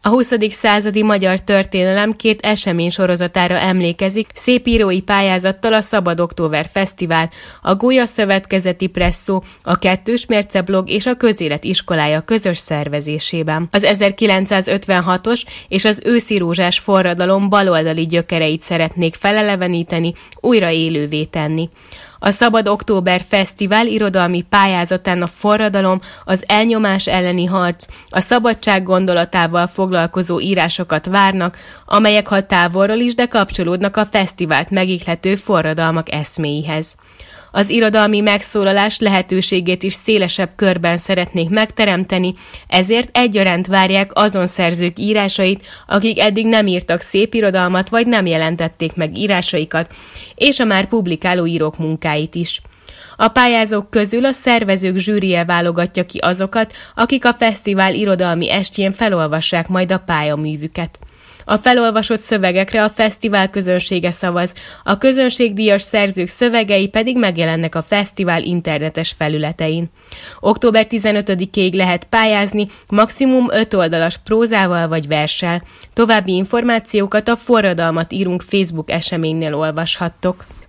A 20. századi magyar történelem 2 eseménysorozatára emlékezik szépírói pályázattal a Szabad Október Fesztivál, a Gólya Szövetkezeti Presszó, a Kettős Mérce blog és a Közélet iskolája közös szervezésében. Az 1956-os és az őszi rózsás forradalom baloldali gyökereit szeretnék feleleveníteni, újra élővé tenni. A Szabad Október Fesztivál irodalmi pályázatán a forradalom, az elnyomás elleni harc, a szabadság gondolatával foglalkozó írásokat várnak, amelyek ha távolról is, de kapcsolódnak a fesztivált megihlető forradalmak eszméihez. Az irodalmi megszólalás lehetőségét is szélesebb körben szeretnék megteremteni, ezért egyaránt várják azon szerzők írásait, akik eddig nem írtak szép irodalmat, vagy nem jelentették meg írásaikat, és a már publikáló írók munkáit is. A pályázók közül a szervezők zsűrije válogatja ki azokat, akik a fesztivál irodalmi estjén felolvassák majd a pályaművüket. A felolvasott szövegekre a fesztivál közönsége szavaz, a közönségdíjas szerzők szövegei pedig megjelennek a fesztivál internetes felületein. Október 15-ig lehet pályázni, maximum 5 oldalas prózával vagy verssel. További információkat a Forradalmat írunk Facebook eseménynél olvashattok.